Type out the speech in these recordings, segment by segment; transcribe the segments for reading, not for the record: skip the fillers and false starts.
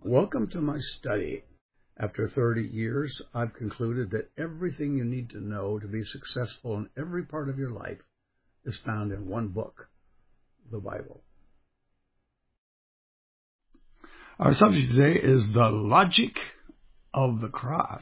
Welcome to my study. After 30 years, I've concluded that everything you need to know to be successful in every part of your life is found in one book, the Bible. Our subject today is the logic of the cross.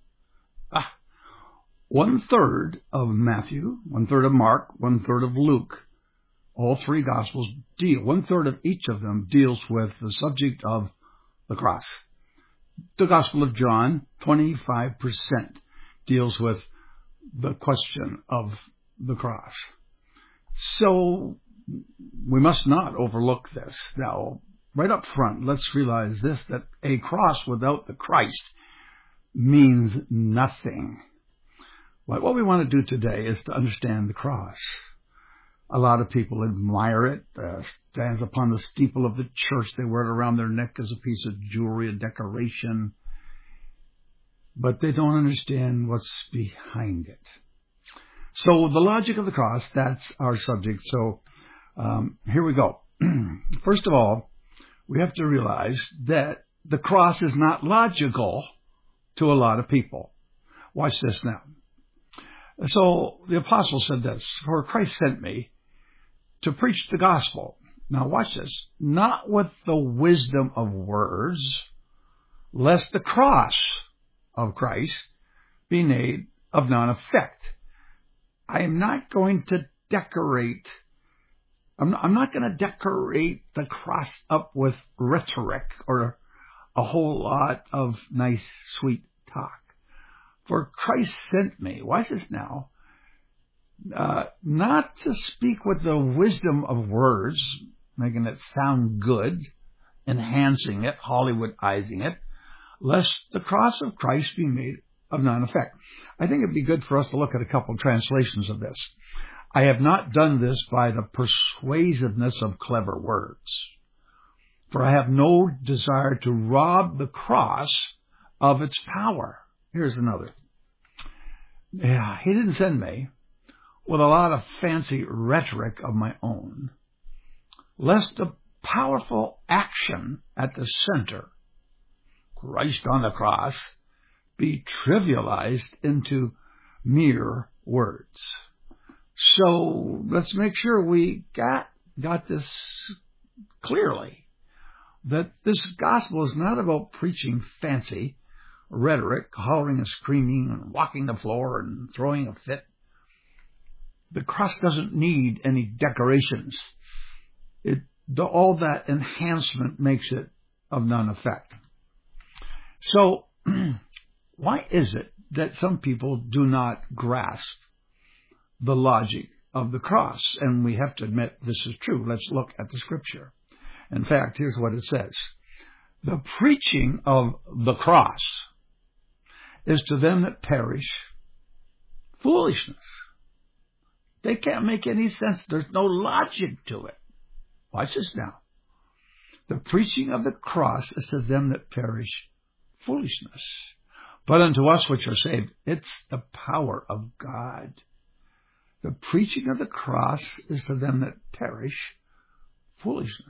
1/3 of Matthew, 1/3 of Mark, 1/3 of Luke. All three Gospels deal, 1/3 of each of them deals with the subject of the cross. The Gospel of John, 25%, deals with the question of the cross. So we must not overlook this. Now, right up front, let's realize this, that a cross without the Christ means nothing. What we want to do today is to understand the cross. A lot of people admire it, stands upon the steeple of the church. They wear it around their neck as a piece of jewelry, a decoration. But they don't understand what's behind it. So the logic of the cross, that's our subject. So here we go. First of all, we have to realize that the cross is not logical to a lot of people. Watch this now. So the apostle said this, "For Christ sent me to preach the gospel." Now watch this. "Not with the wisdom of words, lest the cross of Christ be made of none effect." I am not going to decorate, I'm not going to decorate the cross up with rhetoric or a whole lot of nice, sweet talk. "For Christ sent me," watch this now, "not to speak with the wisdom of words," making it sound good, enhancing it, Hollywoodizing it, "lest the cross of Christ be made of none effect." I think it'd be good for us to look at a couple of translations of this. I have not done this by the persuasiveness of clever words, for I have no desire to rob the cross of its power. Here's another. He didn't send me with a lot of fancy rhetoric of my own, lest the powerful action at the center, Christ on the cross, be trivialized into mere words. So let's make sure we got this clearly, that this gospel is not about preaching fancy rhetoric, hollering and screaming and walking the floor and throwing a fit. The cross doesn't need any decorations. All that enhancement makes it of none effect. So, why is it that some people do not grasp the logic of the cross? And we have to admit this is true. Let's look at the scripture. In fact, here's what it says. "The preaching of the cross is to them that perish foolishness." They can't make any sense. There's no logic to it. Watch this now. "The preaching of the cross is to them that perish foolishness. But unto us which are saved, it's the power of God." The preaching of the cross is to them that perish foolishness.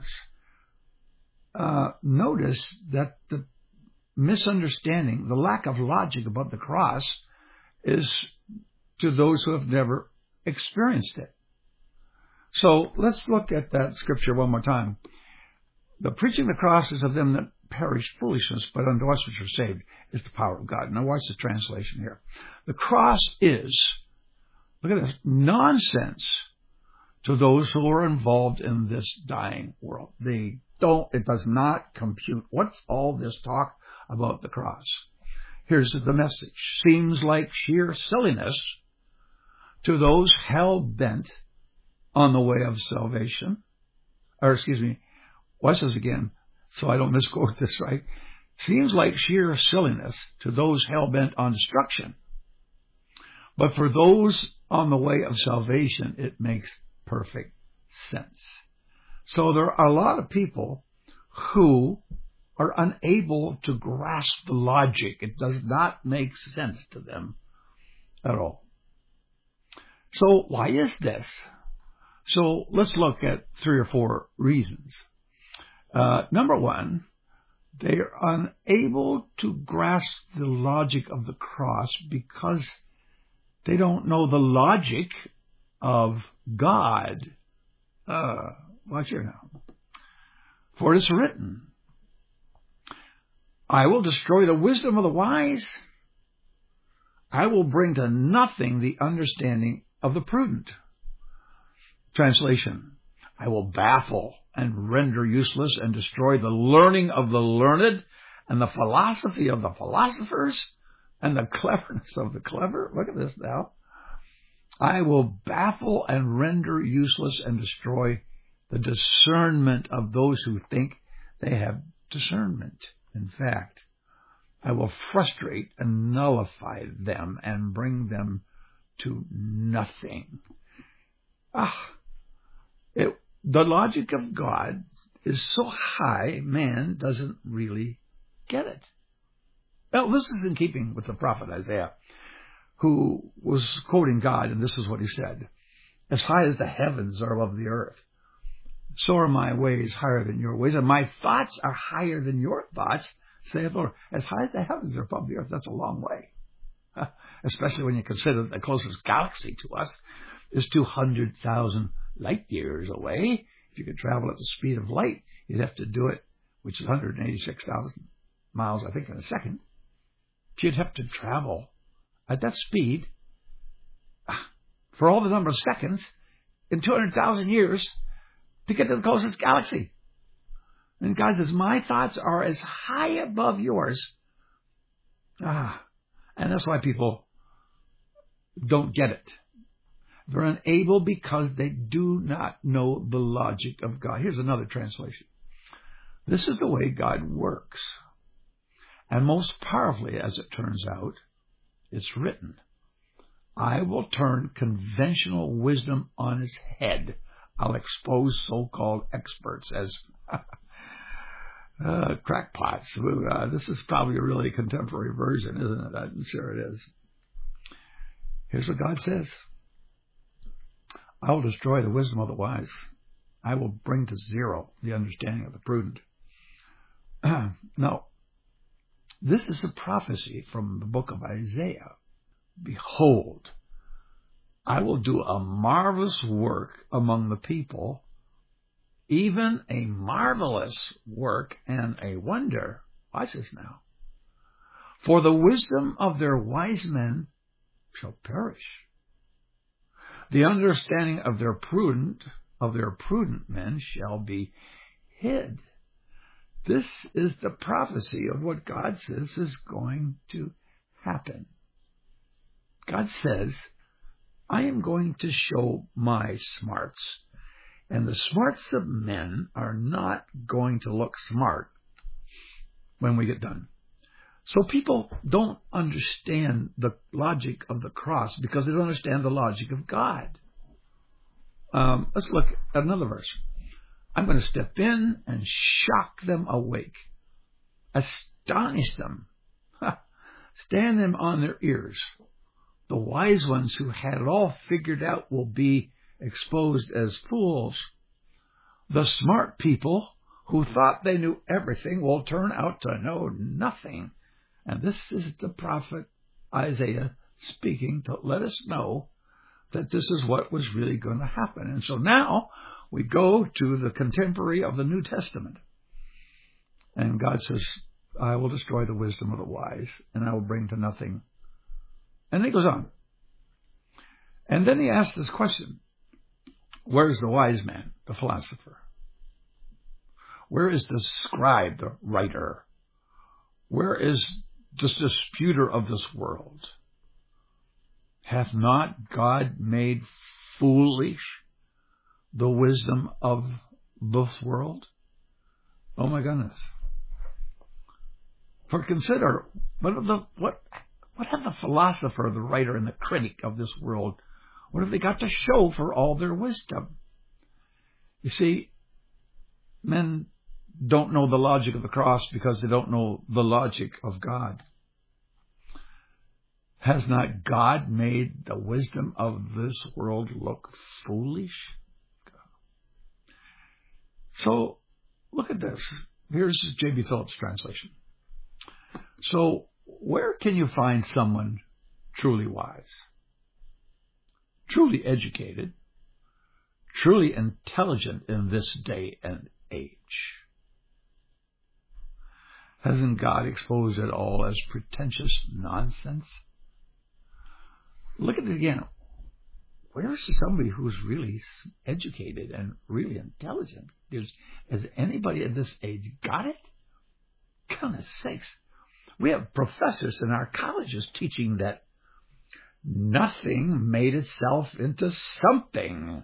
Notice that the misunderstanding, the lack of logic about the cross, is to those who have never experienced it. So let's look at that scripture one more time. "The preaching of the cross is of them that perish foolishness, but unto us which are saved is the power of God." Now watch the translation here. The cross is, look at this, nonsense to those who are involved in this dying world. It does not compute. What's all this talk about the cross? Here's the message. "Seems like sheer silliness to those hell-bent on the way of salvation." Watch this again so I don't misquote this, right? "Seems like sheer silliness to those hell-bent on destruction. But for those on the way of salvation, it makes perfect sense." So there are a lot of people who are unable to grasp the logic. It does not make sense to them at all. So why is this? So let's look at 3 or 4 reasons. Number one, They are unable to grasp the logic of the cross because they don't know the logic of God. Watch here now. For it is written, I will destroy the wisdom of the wise. I will bring to nothing the understanding of the prudent. Translation, I will baffle and render useless and destroy the learning of the learned and the philosophy of the philosophers and the cleverness of the clever. Look at this now. I will baffle and render useless and destroy the discernment of those who think they have discernment. In fact, I will frustrate and nullify them and bring them to nothing. The logic of God is so high, man doesn't really get it. Now, this is in keeping with the prophet Isaiah, who was quoting God, and this is what he said. As high as the heavens are above the earth, so are my ways higher than your ways, and my thoughts are higher than your thoughts, saith the Lord. As high as the heavens are above the earth, that's a long way. Especially when you consider that the closest galaxy to us is 200,000 light years away. If you could travel at the speed of light, you'd have to do it, which is 186,000 miles, I think, in a second. If you'd have to travel at that speed for all the number of seconds in 200,000 years to get to the closest galaxy. And God says, my thoughts are as high above yours. And that's why people don't get it. They're unable because they do not know the logic of God. Here's another translation. This is the way God works. And most powerfully, as it turns out, it's written, I will turn conventional wisdom on its head. I'll expose so-called experts as crackpots. This is probably a really contemporary version, isn't it? I'm sure it is. Here's what God says. I will destroy the wisdom of the wise. I will bring to zero the understanding of the prudent. Now, this is a prophecy from the book of Isaiah. Behold, I will do a marvelous work among the people, even a marvelous work and a wonder. Watch this now. For the wisdom of their wise men shall perish. The understanding of their prudent men shall be hid. This is the prophecy of what God says is going to happen. God says, I am going to show my smarts. And the smarts of men are not going to look smart when we get done. So people don't understand the logic of the cross because they don't understand the logic of God. Let's look at another verse. I'm going to step in and shock them awake, astonish them, stand them on their ears. The wise ones who had it all figured out will be exposed as fools. The smart people who thought they knew everything will turn out to know nothing. And this is the prophet Isaiah speaking to let us know that this is what was really going to happen. And so now we go to the contemporary of the New Testament. And God says, I will destroy the wisdom of the wise, and I will bring to nothing. And he goes on. And then he asks this question. Where's the wise man, the philosopher? Where is the scribe, the writer? Where is the disputer of this world? Hath not God made foolish the wisdom of this world? Oh my goodness. For consider, what have the philosopher, the writer, and the critic of this world, what have they got to show for all their wisdom? You see, men don't know the logic of the cross because they don't know the logic of God. Has not God made the wisdom of this world look foolish? So, look at this. Here's J.B. Phillips' translation. So, where can you find someone truly wise, truly educated, truly intelligent in this day and age? Hasn't God exposed it all as pretentious nonsense? Look at it again. Where's somebody who's really educated and really intelligent? Has anybody at this age got it? Goodness sakes. We have professors in our colleges teaching that nothing made itself into something.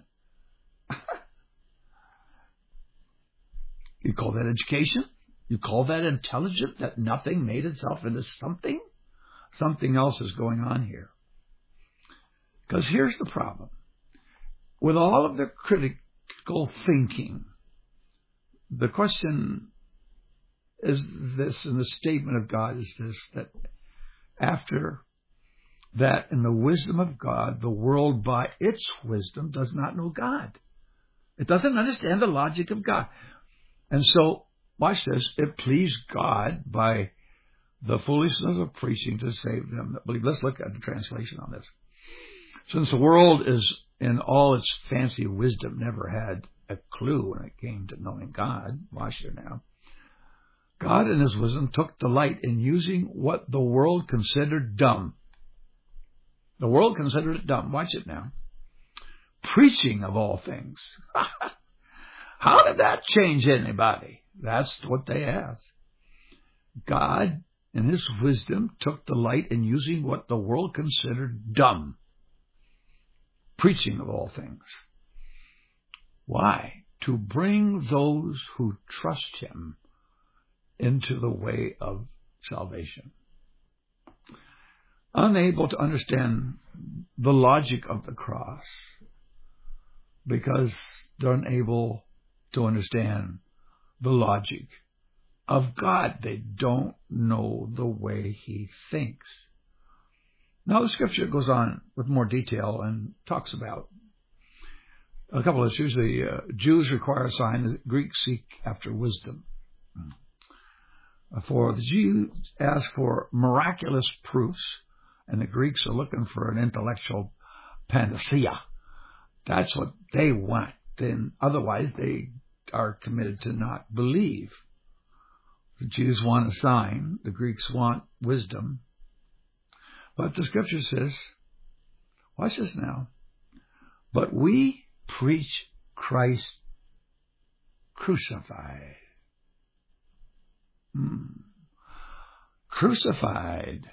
You call that education? You call that intelligent, that nothing made itself into something? Something else is going on here. Because here's the problem. With all of their critical thinking, the question is this, and the statement of God is this, that after that, in the wisdom of God, the world by its wisdom does not know God. It doesn't understand the logic of God. And so, watch this, it pleased God by the foolishness of preaching to save them that believe. Let's look at the translation on this. Since the world is, in all its fancy wisdom, never had a clue when it came to knowing God, watch here now, God in his wisdom took delight in using what the world considered dumb. The world considered it dumb. Watch it now. Preaching of all things. How did that change anybody? That's what they asked. God, in his wisdom, took delight in using what the world considered dumb. Preaching of all things. Why? To bring those who trust him into the way of salvation. Unable to understand the logic of the cross because they're unable to understand the logic of God. They don't know the way he thinks. Now the scripture goes on with more detail and talks about a couple of issues. The Jews require a sign, the Greeks seek after wisdom. For the Jews ask for miraculous proofs, and the Greeks are looking for an intellectual panacea. That's what they want. Then otherwise they are committed to not believe. The Jews want a sign. The Greeks want wisdom. But the scripture says, watch this now, but we preach Christ crucified. Crucified.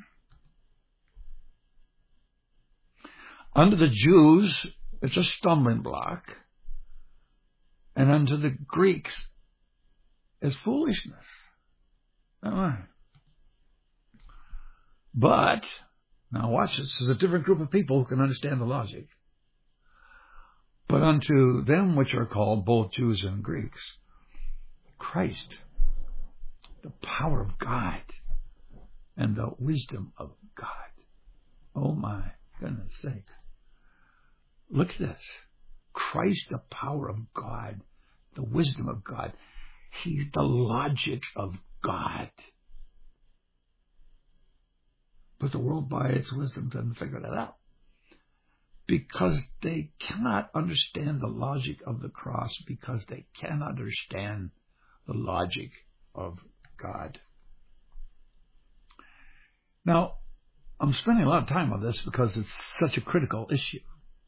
Unto the Jews, it's a stumbling block. And unto the Greeks, it's foolishness. But, now watch this, there's a different group of people who can understand the logic. But unto them which are called both Jews and Greeks, Christ, the power of God and the wisdom of God. Oh my goodness sakes. Look at this. Christ, the power of God, the wisdom of God. He's the logic of God. But the world by its wisdom doesn't figure that out. Because they cannot understand the logic of the cross, because they cannot understand the logic of God. Now, I'm spending a lot of time on this because it's such a critical issue.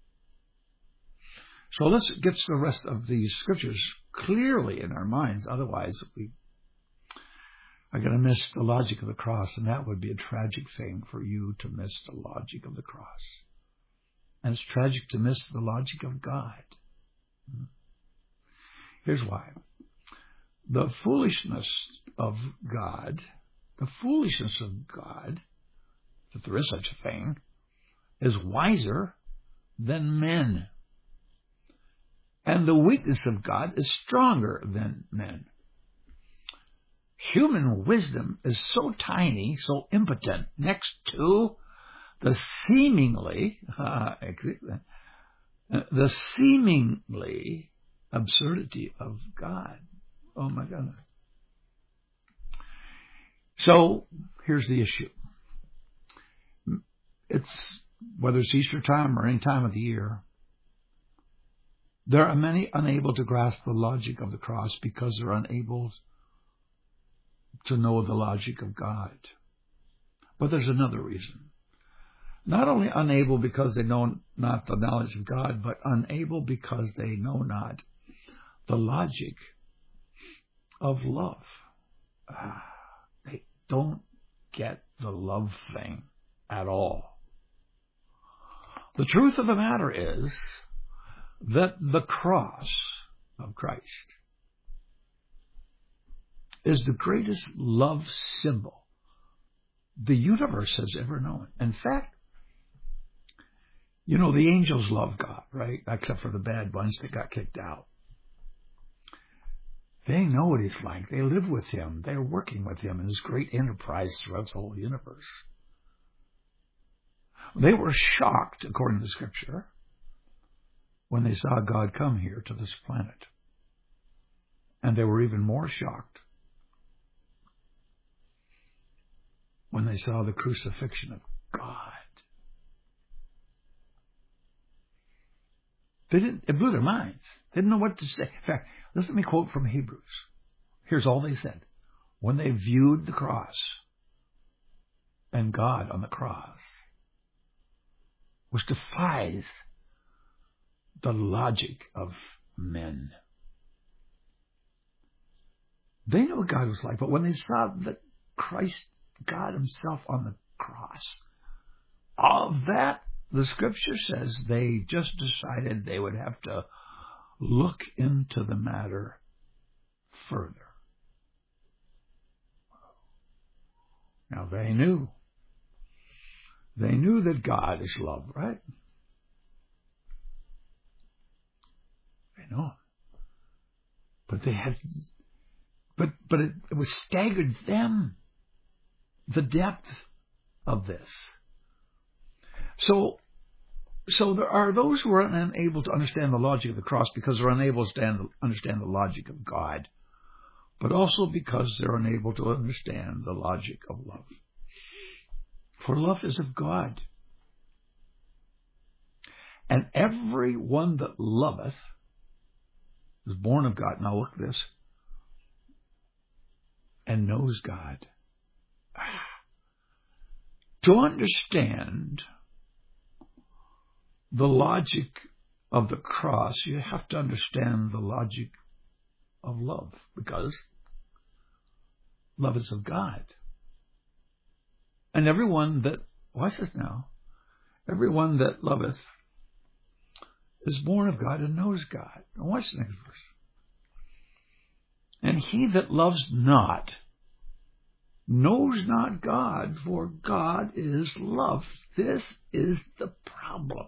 So let's get to the rest of these scriptures clearly in our minds. Otherwise, we are going to miss the logic of the cross, and that would be a tragic thing for you to miss the logic of the cross. And it's tragic to miss the logic of God. Here's why. The foolishness of God, if there is such a thing, is wiser than men. And the weakness of God is stronger than men. Human wisdom is so tiny, so impotent, next to the seemingly absurdity of God. Oh my goodness. So here's the issue. It's whether it's Easter time or any time of the year, there are many unable to grasp the logic of the cross because they're unable to know the logic of God. But there's another reason. Not only unable because they know not the knowledge of God, but unable because they know not the logic of love. They don't get the love thing at all. The truth of the matter is that the cross of Christ is the greatest love symbol the universe has ever known. In fact, you know, the angels love God, right? Except for the bad ones that got kicked out. They know what he's like. They live with him. They're working with him in his great enterprise throughout the whole universe. They were shocked, according to Scripture, when they saw God come here to this planet. And they were even more shocked when they saw the crucifixion of God. It blew their minds. They didn't know what to say. In fact, let me quote from Hebrews. Here's all they said. When they viewed the cross and God on the cross, which defies the logic of men. They knew what God was like, but when they saw that Christ, God himself on the cross, all of that, the Scripture says they just decided they would have to look into the matter further. Now they knew that God is love, right? They know. But they had, but it was staggered them, the depth of this. So there are those who are unable to understand the logic of the cross because they're unable to understand the logic of God, but also because they're unable to understand the logic of love. For love is of God. And every one that loveth is born of God. Now look at this. And knows God. To understand the logic of the cross, you have to understand the logic of love, because love is of God. And everyone that, watch this now, everyone that loveth is born of God and knows God. Now watch the next verse. And he that loves not knows not God, for God is love. This is the problem.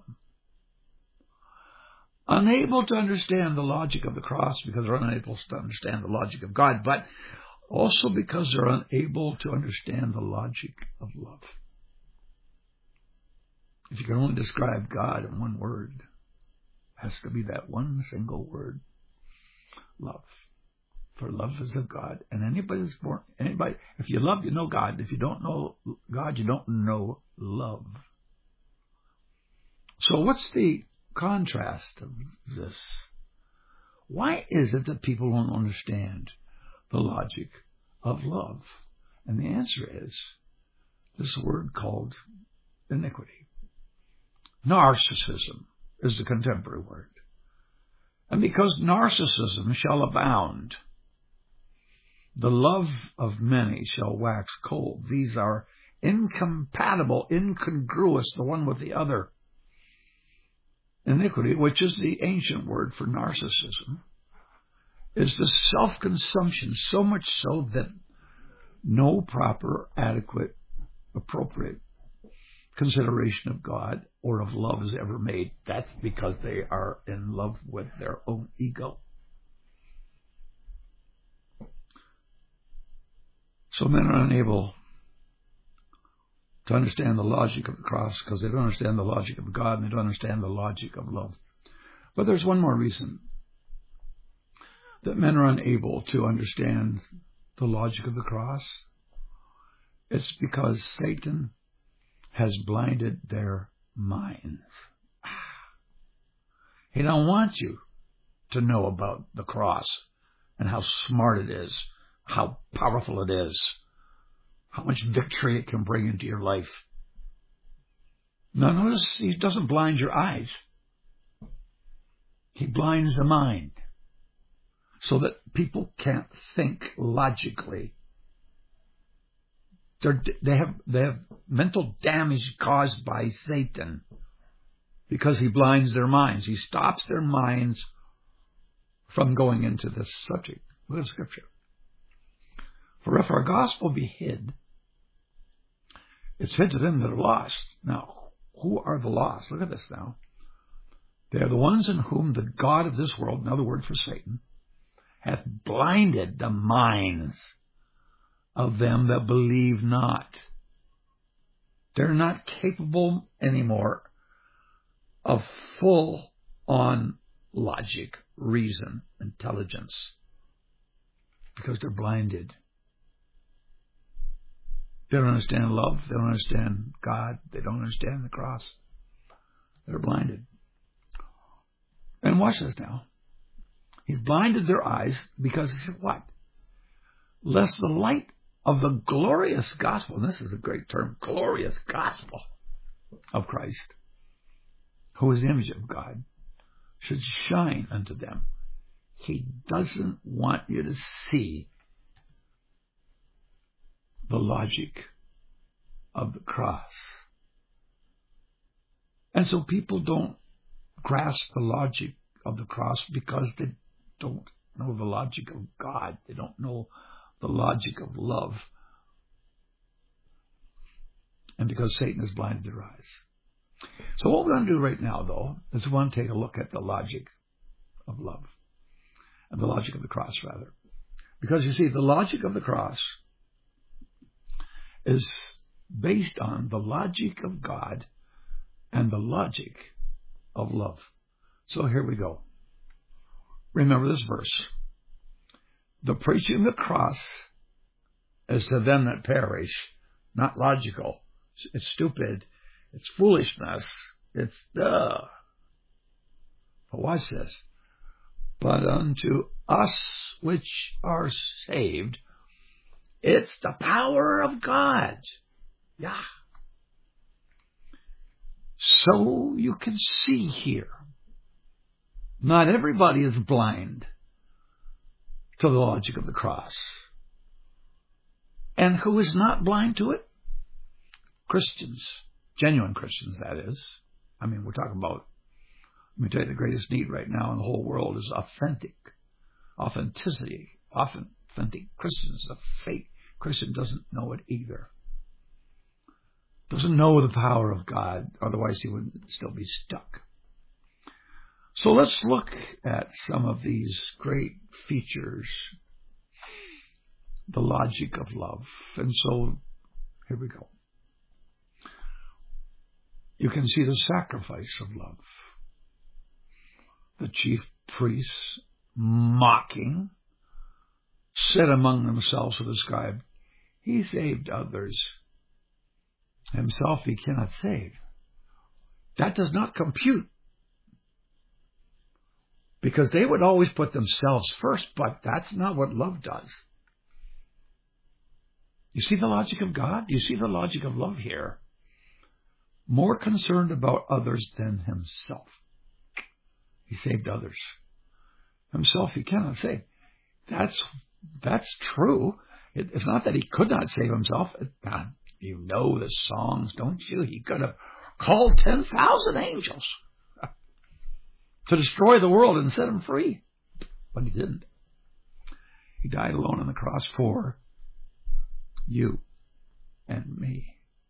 Unable to understand the logic of the cross because they're unable to understand the logic of God, but also because they're unable to understand the logic of love. If you can only describe God in one word, it has to be that one single word, love. For love is of God. And anybody, if you love, you know God. If you don't know God, you don't know love. So what's the contrast of this? Why is it that people don't understand the logic of love? And the answer is this word called iniquity. Narcissism is the contemporary word. And because narcissism shall abound, the love of many shall wax cold. These are incompatible, incongruous, the one with the other. Iniquity, which is the ancient word for narcissism, is the self-consumption, so much so that no proper, adequate, appropriate consideration of God or of love is ever made. That's because they are in love with their own ego. So men are unable to understand the logic of the cross because they don't understand the logic of God and they don't understand the logic of love. But there's one more reason that men are unable to understand the logic of the cross. It's because Satan has blinded their minds. He don't want you to know about the cross and how smart it is, how powerful it is, how much victory it can bring into your life. Now notice he doesn't blind your eyes. He blinds the mind so that people can't think logically. They have mental damage caused by Satan because he blinds their minds. He stops their minds from going into this subject. Look at Scripture. For if our gospel be hid, it's hid to them that are lost. Now, who are the lost? Look at this now. They are the ones in whom the God of this world, another word for Satan, hath blinded the minds of them that believe not. They're not capable anymore of full-on logic, reason, intelligence, because they're blinded. They don't understand love. They don't understand God. They don't understand the cross. They're blinded. And watch this now. He's blinded their eyes because what? Lest the light of the glorious gospel, and this is a great term, glorious gospel of Christ, who is the image of God, should shine unto them. He doesn't want you to see the logic of the cross. And so people don't grasp the logic of the cross because they don't know the logic of God. They don't know the logic of love. And because Satan has blinded their eyes. So what we're going to do right now, though, is we want to take a look at the logic of love. And the logic of the cross, rather. Because you see, the logic of the cross is based on the logic of God and the logic of love. So here we go. Remember this verse. The preaching of the cross is to them that perish, not logical. It's stupid. It's foolishness. It's But watch this. But unto us which are saved, it's the power of God. Yeah. So you can see here, not everybody is blind to the logic of the cross. And who is not blind to it? Christians. Genuine Christians, that is. I mean, we're talking about, let me tell you, the greatest need right now in the whole world is authenticity. Authentic Christians. A fake Christian doesn't know it either. Doesn't know the power of God, otherwise he would still be stuck. So let's look at some of these great features, the logic of love. And so, here we go. You can see the sacrifice of love. The chief priests, mocking, said among themselves with the scribe, he saved others. Himself he cannot save. That does not compute. Because they would always put themselves first, but that's not what love does. You see the logic of God? You see the logic of love here? More concerned about others than himself. He saved others. Himself he cannot save. That's true. It's not that he could not save himself. You know the songs, don't you? He could have called 10,000 angels to destroy the world and set him free. But he didn't. He died alone on the cross for you and me.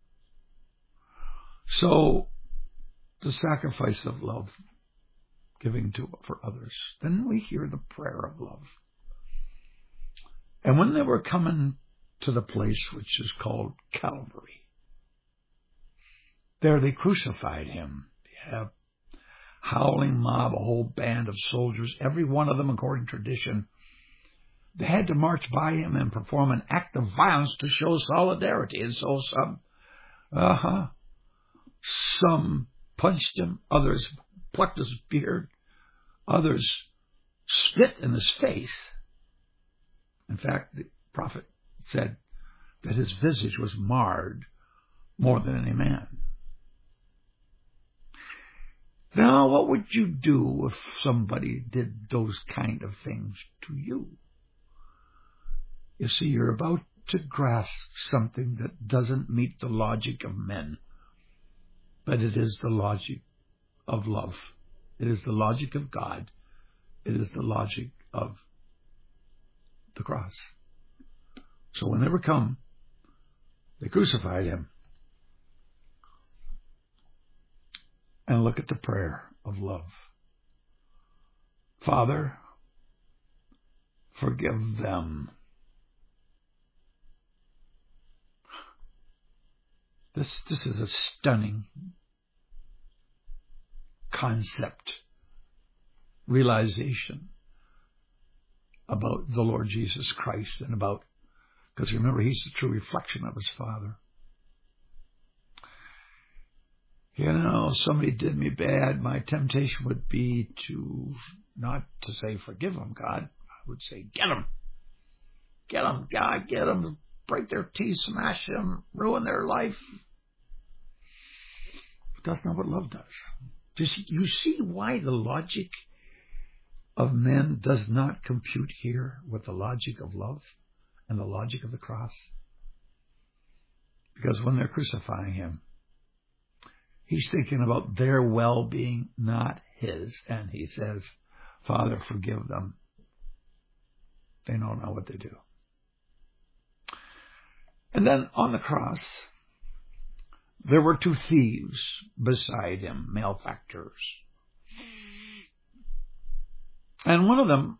So, the sacrifice of love, giving for others. Then we hear the prayer of love. And when they were coming to the place which is called Calvary, there they crucified him. You have howling mob, a whole band of soldiers, every one of them, according to tradition, They had to march by him and perform an act of violence to show solidarity. And so some punched him, others plucked his beard, others spit in his face. In fact, the prophet said that his visage was marred more than any man. Now, what would you do if somebody did those kind of things to you? You see, you're about to grasp something that doesn't meet the logic of men, but it is the logic of love. It is the logic of God. It is the logic of the cross. So when they were come, they crucified him. And look at the prayer of love. Father, forgive them. This is a stunning concept, realization about the Lord Jesus Christ and about, because remember, he's the true reflection of his Father. You know, somebody did me bad. My temptation would be to not to say, forgive them, God. I would say, get them. Get them, God, get them. Break their teeth, smash them, ruin their life. But that's not what love does. You see why the logic of men does not compute here with the logic of love and the logic of the cross? Because when they're crucifying him, he's thinking about their well-being, not his. And he says, Father, forgive them. They don't know what they do. And then on the cross, there were two thieves beside him, malefactors. And one of them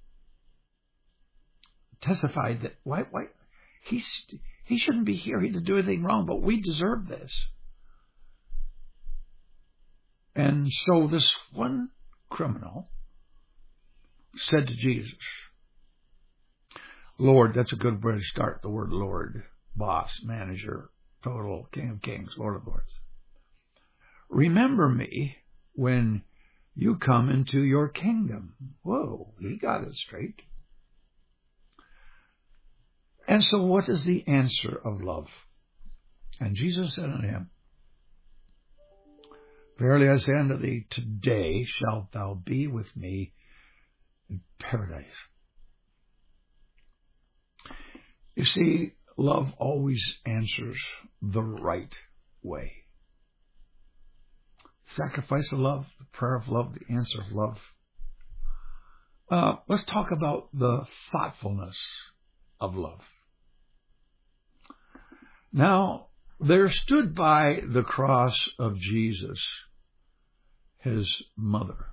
testified that, why, he shouldn't be here. He didn't do anything wrong, but we deserve this. And so this one criminal said to Jesus, Lord, that's a good way to start, the word Lord, boss, manager, total, King of Kings, Lord of Lords. Remember me when you come into your kingdom. Whoa, he got it straight. And so what is the answer of love? And Jesus said unto him, Verily I say unto thee, today shalt thou be with me in paradise. You see, love always answers the right way. Sacrifice of love, the prayer of love, the answer of love. Let's talk about the thoughtfulness of love. Now, there stood by the cross of Jesus his mother.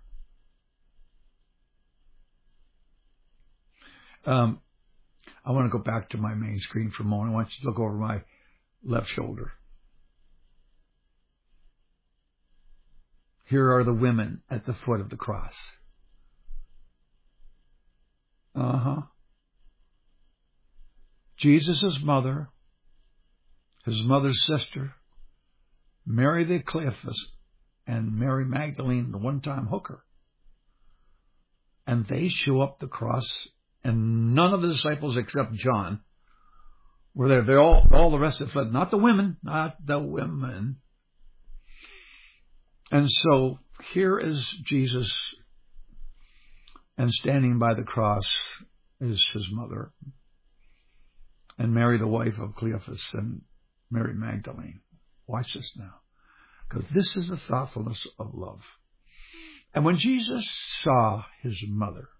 I want to go back to my main screen for a moment. I want you to look over my left shoulder. Here are the women at the foot of the cross. Jesus' mother, his mother's sister, Mary the Cleophas, and Mary Magdalene, the one-time hooker. And they show up the cross, and none of the disciples except John were there. They all the rest had fled. Not the women, not the women. And so here is Jesus, and standing by the cross is his mother, and Mary, the wife of Cleophas, and Mary Magdalene. Watch this now, because this is the thoughtfulness of love. And when Jesus saw his mother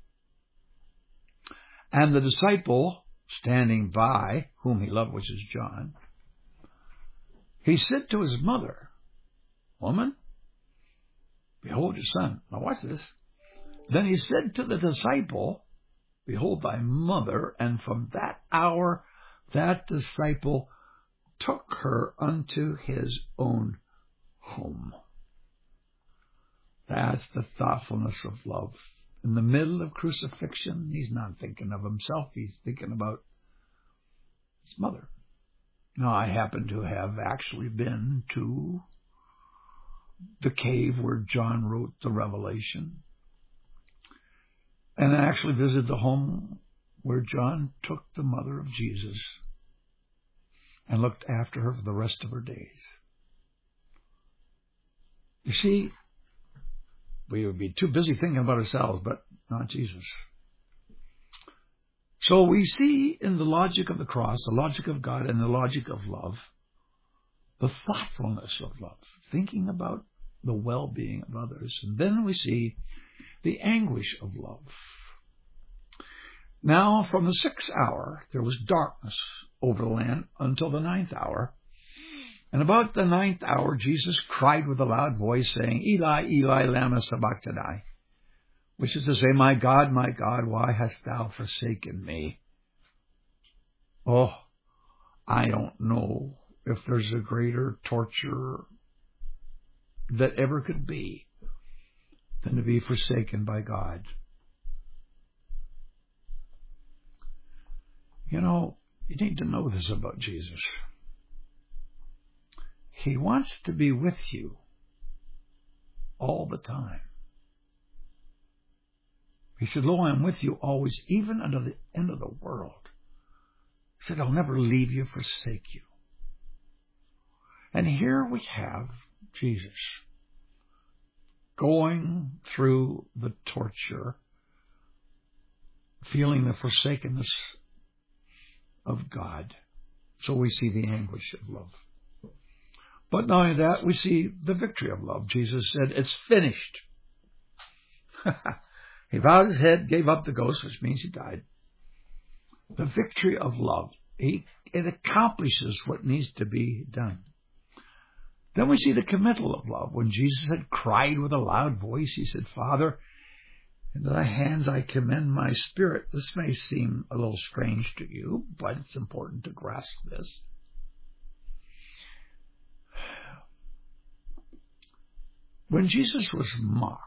and the disciple standing by, whom he loved, which is John, he said to his mother, Woman, behold your son. Now watch this. Then he said to the disciple, Behold thy mother. And from that hour, that disciple took her unto his own home. That's the thoughtfulness of love. in the middle of crucifixion, he's not thinking of himself. He's thinking about his mother. Now, I happen to have actually been to the cave where John wrote the Revelation. And I actually visited the home where John took the mother of Jesus and looked after her for the rest of her days. You see, we would be too busy thinking about ourselves, but not Jesus. So we see in the logic of the cross, the logic of God, and the logic of love, the thoughtfulness of love, thinking about the well-being of others. And then we see the anguish of love. Now, from the 6th hour, there was darkness over the land until the 9th hour. And about the 9th hour, Jesus cried with a loud voice, saying, Eli, Eli, lama sabachthani, which is to say, my God, why hast thou forsaken me? Oh, I don't know if there's a greater torture that ever could be than to be forsaken by God. You know, you need to know this about Jesus. He wants to be with you all the time. He said, lo, I am with you always, even unto the end of the world. He said, I'll never leave you, forsake you. And here we have Jesus going through the torture, feeling the forsakenness of God. So we see the anguish of love. But not only that, we see the victory of love. Jesus said, it's finished. He bowed his head, gave up the ghost, which means he died. The victory of love. It accomplishes what needs to be done. Then we see the committal of love. When Jesus had cried with a loud voice, he said, Father, into thy hands I commend my spirit. This may seem a little strange to you, but it's important to grasp this. When Jesus was mocked,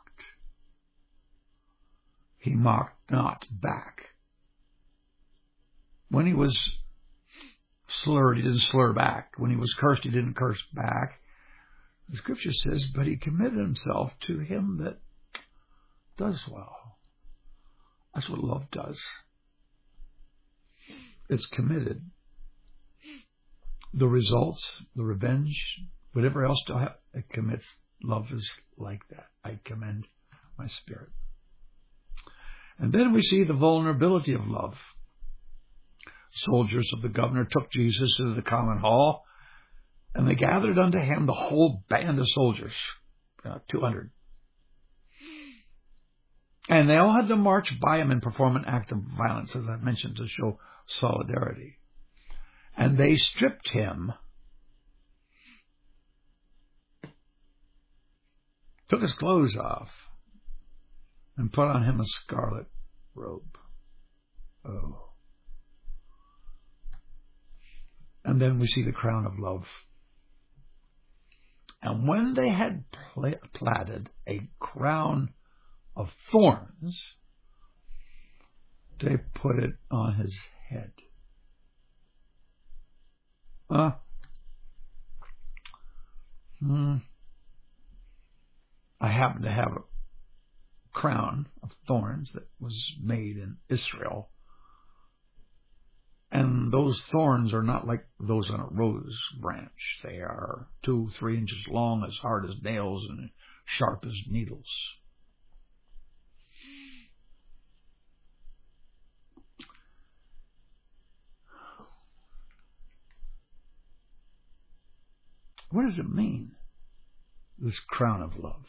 he mocked not back. When he was slurred, he didn't slur back. When he was cursed, he didn't curse back. The scripture says, but he committed himself to him that does well. That's what love does. It's committed. The results, the revenge, whatever else it commits, love is like that. I commend my spirit. And then we see the vulnerability of love. Soldiers of the governor took Jesus into the common hall, and they gathered unto him the whole band of soldiers, 200. And they all had to march by him and perform an act of violence, as I mentioned, to show solidarity. And they stripped him, took his clothes off, and put on him a scarlet robe. Oh. And then we see the crown of love. And when they had platted a crown of thorns, they put it on his head. I happen to have a crown of thorns that was made in Israel. And those thorns are not like those on a rose branch. They are 2-3 inches long, as hard as nails, and sharp as needles. What does it mean, this crown of love?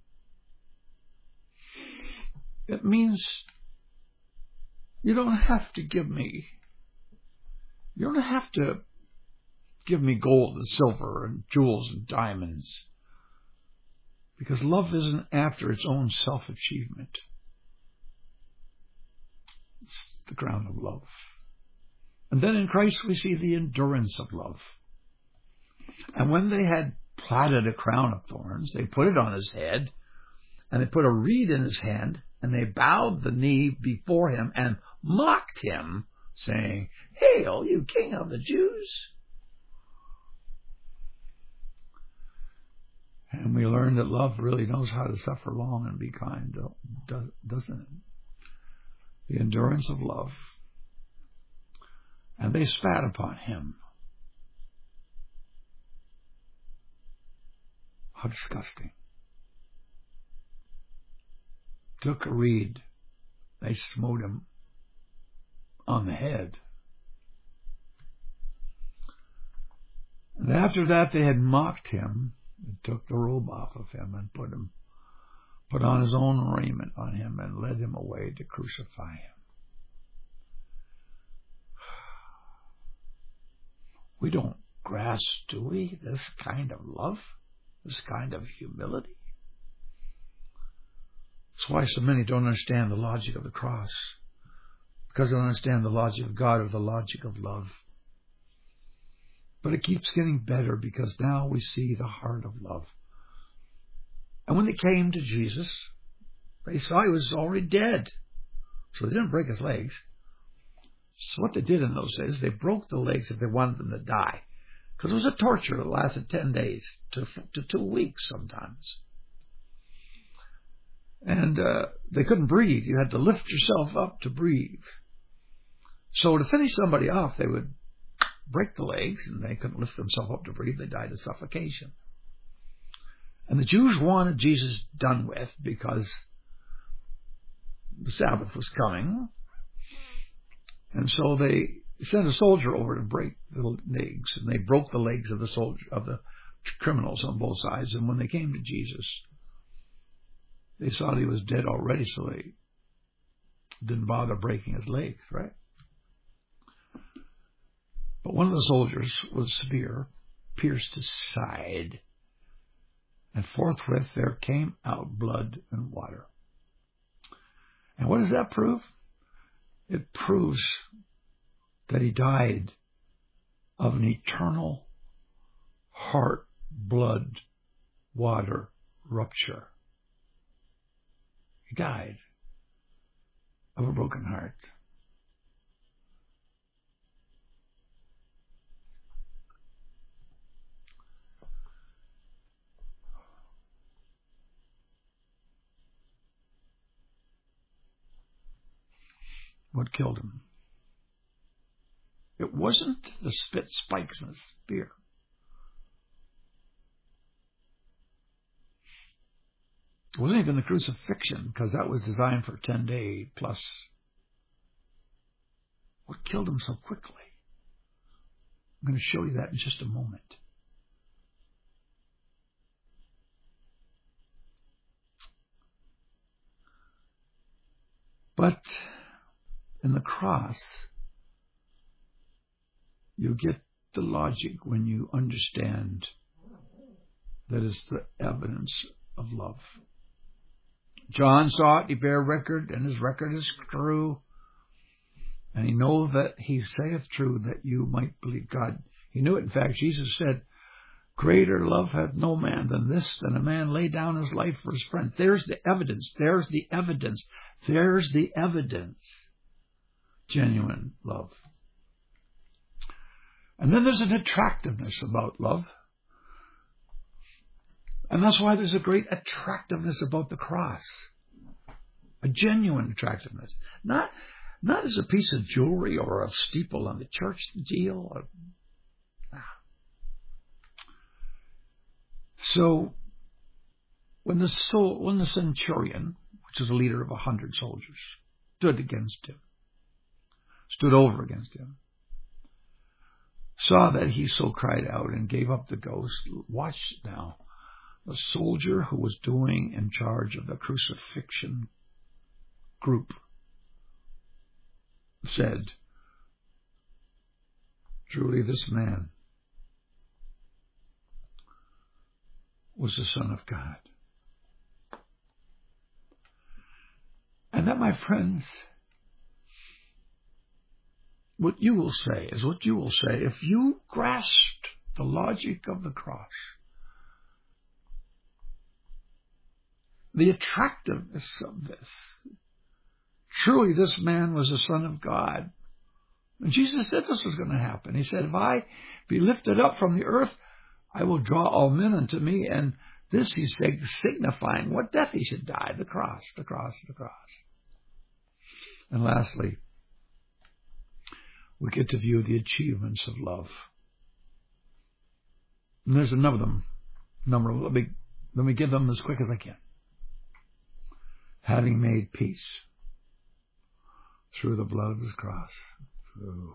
It means you don't have to give me gold and silver and jewels and diamonds, because love isn't after its own self-achievement. It's the crown of love. And then in Christ we see the endurance of love. And when they had platted a crown of thorns, they put it on his head, and they put a reed in his hand, and they bowed the knee before him and mocked him, saying, "Hail, you King of the Jews!" And we learn that love really knows how to suffer long and be kind, doesn't it? The endurance of love. And they spat upon him. How disgusting. Took a reed. They smote him on the head. And after that they had mocked him, and took the robe off of him and put on his own raiment on him and led him away to crucify him. We don't grasp, do we, this kind of love, this kind of humility? That's why so many don't understand the logic of the cross, because they don't understand the logic of God or the logic of love. But it keeps getting better because now we see the heart of love. And when they came to Jesus, they saw he was already dead. So they didn't break his legs. So what they did in those days, they broke the legs if they wanted them to die. Because it was a torture that lasted 10 days to 2 weeks sometimes. And they couldn't breathe. You had to lift yourself up to breathe. So to finish somebody off, they would break the legs, and they couldn't lift themselves up to breathe. They died of suffocation. And the Jews wanted Jesus done with because the Sabbath was coming. And so they sent a soldier over to break the legs, and they broke the legs of the criminals on both sides. And when they came to Jesus, they saw that he was dead already, so they didn't bother breaking his legs, right? But one of the soldiers with a spear pierced his side, and forthwith there came out blood and water. And what does that prove? It proves that he died of an eternal heart, blood, water rupture. He died of a broken heart. What killed him? It wasn't the spikes in the spear. It wasn't even the crucifixion, because that was designed for 10 days plus. What killed him so quickly? I'm going to show you that in just a moment. But in the cross, you get the logic when you understand that it's the evidence of love. John saw it, he bare record, and his record is true. And he know that he saith true, that you might believe God. He knew it. In fact, Jesus said, greater love hath no man than this, than a man lay down his life for his friend. There's the evidence. There's the evidence. There's the evidence. Genuine love. And then there's an attractiveness about love. And that's why there's a great attractiveness about the cross. A genuine attractiveness. Not as a piece of jewelry or a steeple on the church deal. So, when the centurion, which was a leader of 100 soldiers, stood over against him, saw that he so cried out and gave up the ghost, watch now, the soldier who was in charge of the crucifixion group said, truly this man was the Son of God. And that, my friends, what you will say is what you will say if you grasped the logic of the cross. the attractiveness of this. Truly, this man was the Son of God. And Jesus said this was going to happen. He said, if I be lifted up from the earth, I will draw all men unto me. And this he's signifying what death he should die, the cross, the cross, the cross. And lastly, we get to view the achievements of love. And there's a number of them. Let me give them as quick as I can. Having made peace through the blood of his cross. Oh.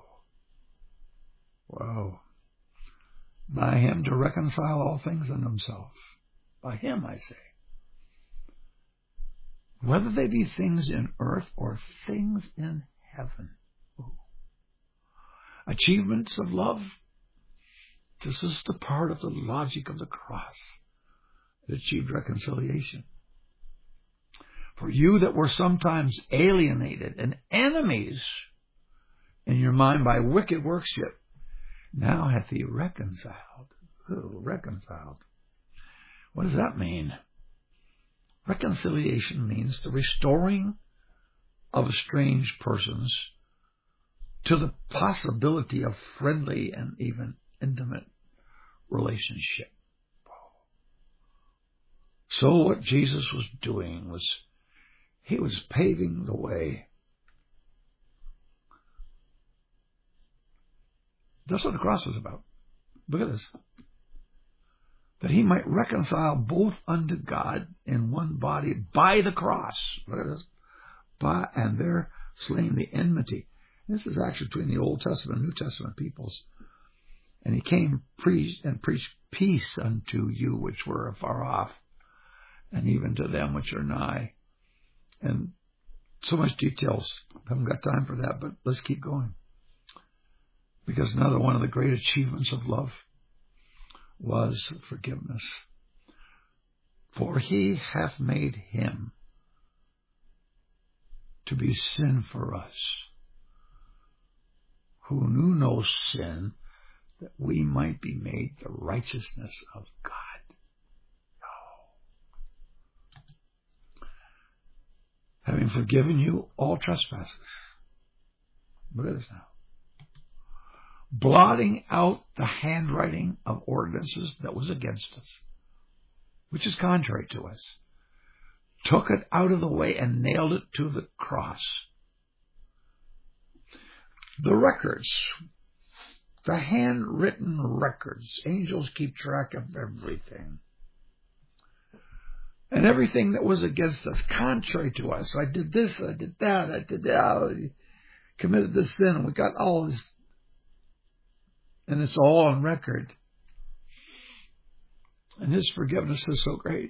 Wow. By him to reconcile all things unto himself. By him, I say. Whether they be things in earth or things in heaven. Oh. Achievements of love. This is the part of the logic of the cross. It achieved reconciliation. For you that were sometimes alienated and enemies in your mind by wicked workmanship, now hath he reconciled. Ooh, reconciled. What does that mean? Reconciliation means the restoring of estranged persons to the possibility of friendly and even intimate relationship. So what Jesus was doing was he was paving the way. That's what the cross is about. Look at this. That he might reconcile both unto God in one body by the cross. Look at this. And there slain the enmity. This is actually between the Old Testament and New Testament peoples. And he came and preached peace unto you which were afar off, and even to them which are nigh. And so much details. Haven't got time for that, but let's keep going. Because another one of the great achievements of love was forgiveness. For he hath made him to be sin for us, who knew no sin, that we might be made the righteousness of God. Having forgiven you all trespasses. Look at this now. Blotting out the handwriting of ordinances that was against us, which is contrary to us. Took it out of the way and nailed it to the cross. The records, the handwritten records, angels keep track of everything. And everything that was against us, contrary to us. So I did this, I did that, I committed this sin, and we got all this. And it's all on record. And his forgiveness is so great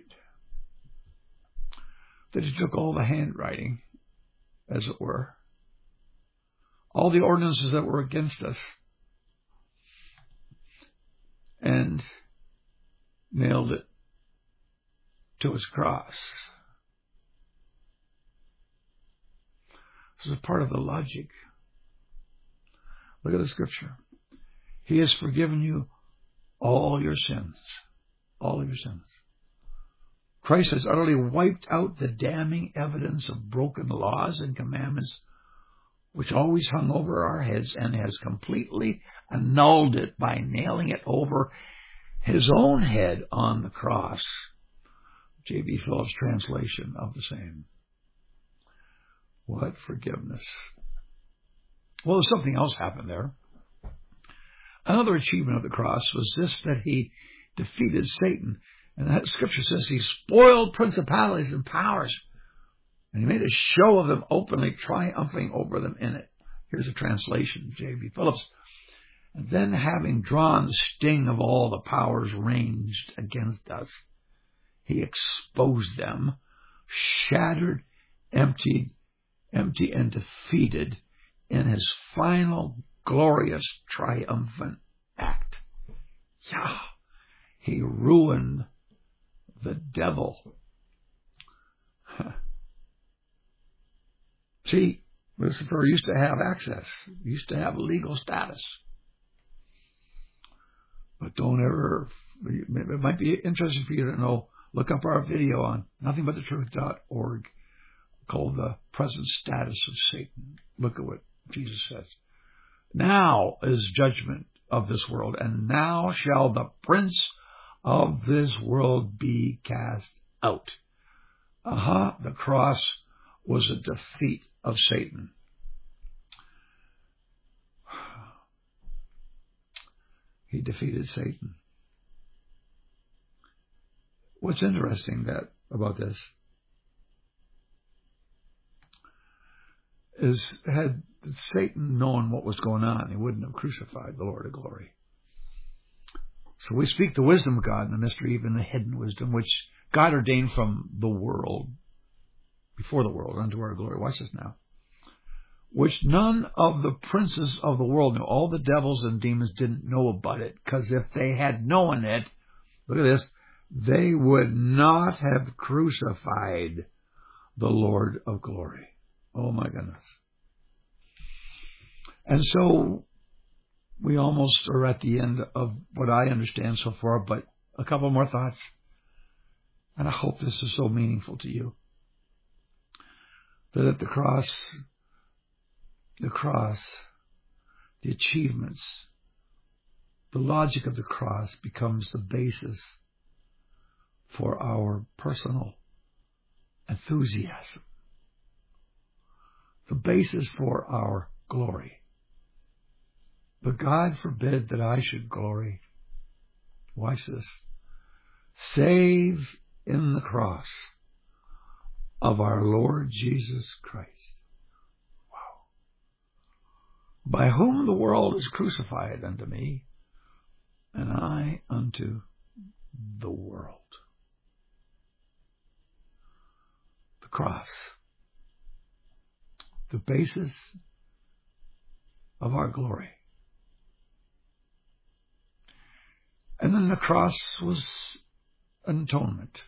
that he took all the handwriting, as it were, all the ordinances that were against us, and nailed it to his cross. This is part of the logic. Look at the scripture. He has forgiven you all your sins. All of your sins. Christ has utterly wiped out the damning evidence of broken laws and commandments which always hung over our heads, and has completely annulled it by nailing it over his own head on the cross. J.B. Phillips' translation of the same. What forgiveness. Well, there's something else happened there. Another achievement of the cross was this, that he defeated Satan. And that scripture says he spoiled principalities and powers. And he made a show of them openly, triumphing over them in it. Here's a translation, J.B. Phillips. And then, having drawn the sting of all the powers ranged against us, he exposed them, shattered, empty and defeated in his final glorious triumphant act. Yeah, he ruined the devil. See, Lucifer used to have access, used to have legal status. But don't ever, it might be interesting for you to know, Look up our video on nothingbutthetruth.org called The Present Status of Satan. Look at what Jesus says. Now is judgment of this world, and now shall the prince of this world be cast out. The cross was a defeat of Satan. He defeated Satan. What's interesting about this is, had Satan known what was going on, he wouldn't have crucified the Lord of glory. So we speak the wisdom of God in the mystery, even the hidden wisdom, which God ordained from the world, before the world, unto our glory. Watch this now. Which none of the princes of the world knew. All the devils and demons didn't know about it, because if they had known it, look at this, they would not have crucified the Lord of glory. Oh my goodness. And so we almost are at the end of what I understand so far, but a couple more thoughts. And I hope this is so meaningful to you. That at the cross, the achievements, the logic of the cross becomes the basis for our personal enthusiasm, the basis for our glory. But God forbid that I should glory. Watch this. Save in the cross of our Lord Jesus Christ. Wow. By whom the world is crucified unto me, and I unto the world. The cross. The basis of our glory. And then the cross was an atonement.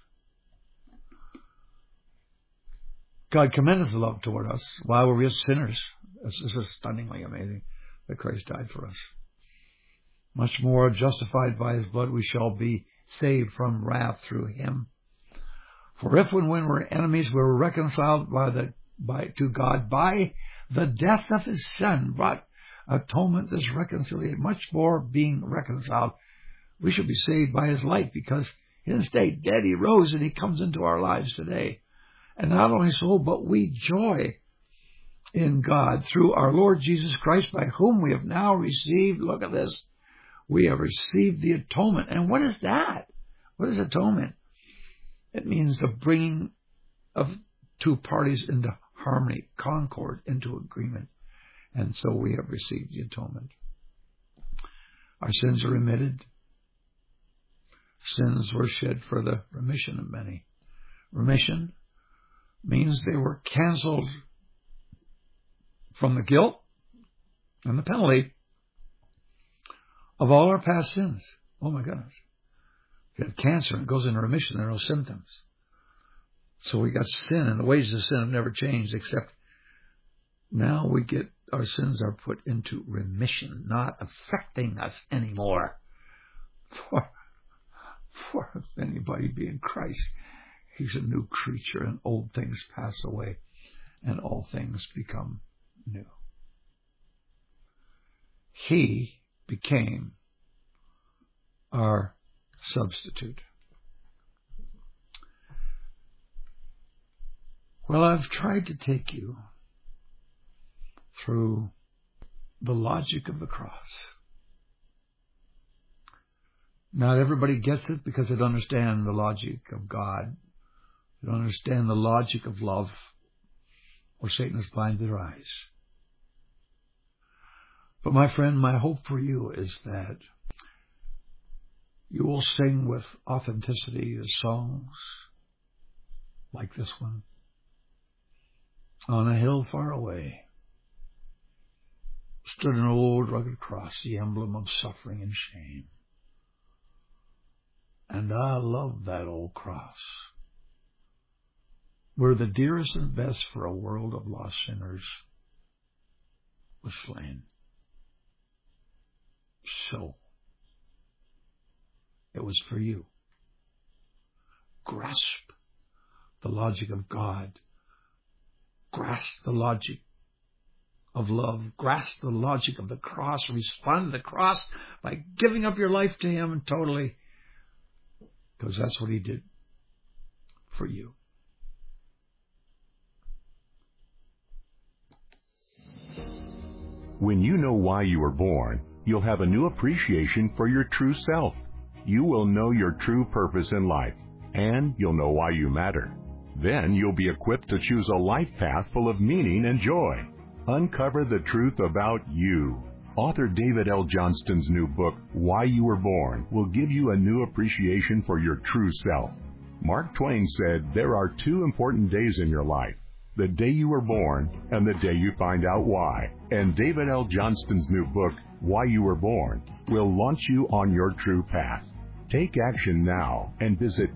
God commendeth his love toward us while we were yet sinners. This is stunningly amazing that Christ died for us. Much more, justified by his blood, we shall be saved from wrath through him. For if when we were enemies, we were reconciled to God by the death of his Son, brought atonement, this reconciliation, much more being reconciled, we shall be saved by his life, because in his state dead he rose and he comes into our lives today. And not only so, but we joy in God through our Lord Jesus Christ, by whom we have now received, look at this, we have received the atonement. And what is that? What is atonement? It means the bringing of two parties into harmony, concord, into agreement. And so we have received the atonement. Our sins are remitted. Sins were shed for the remission of many. Remission means they were canceled from the guilt and the penalty of all our past sins. Oh my goodness. If you have cancer and it goes into remission, there are no symptoms. So we got sin, and the wages of sin have never changed, except now we get our sins are put into remission, not affecting us anymore. For if anybody be in Christ, he's a new creature, and old things pass away, and all things become new. He became our substitute. Well, I've tried to take you through the logic of the cross. Not everybody gets it because they don't understand the logic of God. They don't understand the logic of love, or Satan has blinded their eyes. But my friend, my hope for you is that you will sing with authenticity the songs like this one. On a hill far away stood an old rugged cross, the emblem of suffering and shame. And I love that old cross, where the dearest and best for a world of lost sinners was slain. So, it was for you. grasp the logic of God, grasp the logic of love, grasp the logic of the cross, respond to the cross by giving up your life to Him totally, because that's what He did for you. When you know why you were born, you'll have a new appreciation for your true self. You will know your true purpose in life, and you'll know why you matter. Then you'll be equipped to choose a life path full of meaning and joy. Uncover the truth about you. Author David L. Johnston's new book, Why You Were Born, will give you a new appreciation for your true self. Mark Twain said there are two important days in your life: the day you were born and the day you find out why. And David L. Johnston's new book, Why You Were Born, will launch you on your true path. Take action now and visit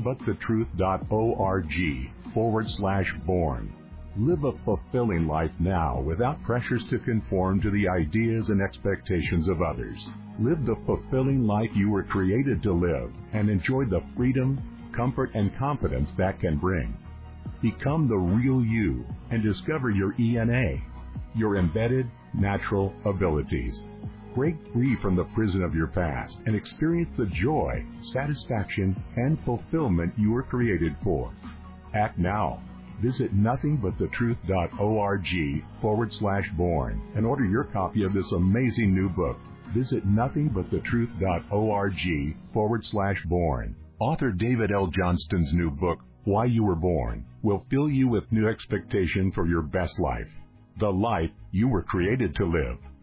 nothingbuttetruth.org/born. Live a fulfilling life now without pressures to conform to the ideas and expectations of others. Live the fulfilling life you were created to live and enjoy the freedom, comfort, and confidence that can bring. Become the real you and discover your ENA, your embedded natural abilities. Break free from the prison of your past and experience the joy, satisfaction, and fulfillment you were created for. Act now. Visit nothingbuttetruth.org/born and order your copy of this amazing new book. Visit nothingbuttetruth.org/born. Author David L. Johnston's new book, Why You Were Born, will fill you with new expectation for your best life, the life you were created to live.